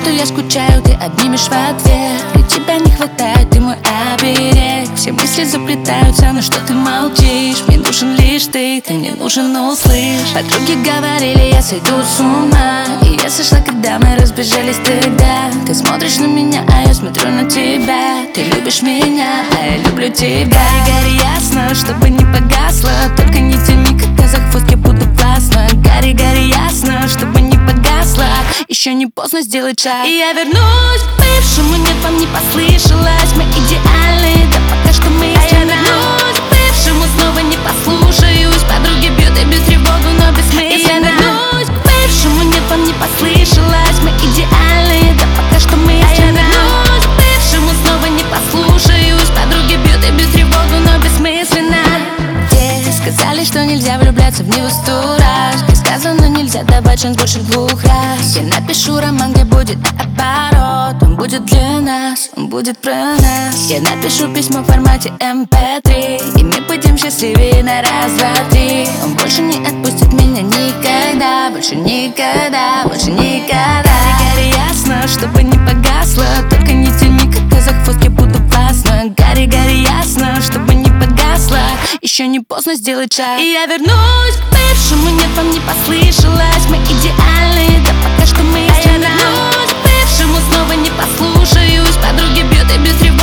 что я скучаю, ты обнимешь в ответ. Для тебя не хватает, ты мой оберег. Все мысли заплетаются, но что ты молчишь? Мне нужен лишь ты не нужен, услышь. Подруги говорили, я сойду с ума, и я сошла, когда мы разбежались тогда. Ты смотришь на меня, а я смотрю на тебя. Ты любишь меня, а я люблю тебя. Гори, гори ясно, чтобы не погасло. Только не тяни, когда за хвост я буду классно. Гори, гори ясно, чтобы не погасло. Еще не поздно сделать шаг, и я вернусь к бывшему. Нет, вам не послышалось, мы идеальны, да пока что мы есть. Я вернусь к бывшему, снова не послушаюсь. Подруги бьют и бьют тревогу, но бессмысленно. Я вернусь к бывшему, нет, вам не послышалось, мы идеальны, да пока что мы есть. Я вернусь к бывшему, снова не послушаюсь. Подруги бьют и бьют тревогу, но бессмысленно. Те сказали, что нельзя влюбляться в него 100 раз. Где сказано, нельзя давать шанс больше 2 раз. Я напишу роман, где будет наоборот. Он будет для нас, он будет про нас. Я напишу письмо в формате MP3, и мы будем счастливее на раз, два, три. Он больше не отпустит меня никогда, больше никогда, больше никогда. Гори, гори ясно, чтобы не погасло. Только не тяни, когда за хвост я буду классно. Гори, гори ясно, чтобы не погасло. Еще не поздно сделать шаг, и я вернусь к бывшему. Нет, вам не послышалось, мы идеальны, да пока что мы есть. Я вернусь к бывшему, снова не послушаюсь. Подруги бьют и бьют тревогу.